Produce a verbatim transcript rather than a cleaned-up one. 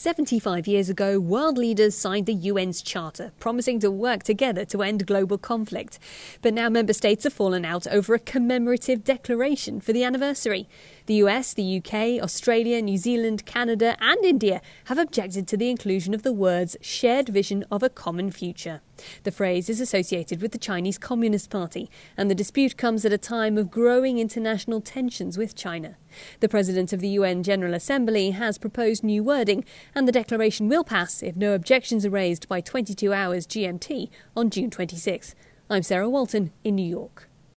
seventy-five years ago, world leaders signed the U N's Charter, promising to work together to end global conflict. But now member states have fallen out over a commemorative declaration for the anniversary. The U S, the U K, Australia, New Zealand, Canada and India have objected to the inclusion of the words shared vision of a common future. The phrase is associated with the Chinese Communist Party, and the dispute comes at a time of growing international tensions with China. The President of the U N General Assembly has proposed new wording, and the declaration will pass if no objections are raised by twenty-two hours G M T on June twenty-sixth. I'm Sarah Walton in New York.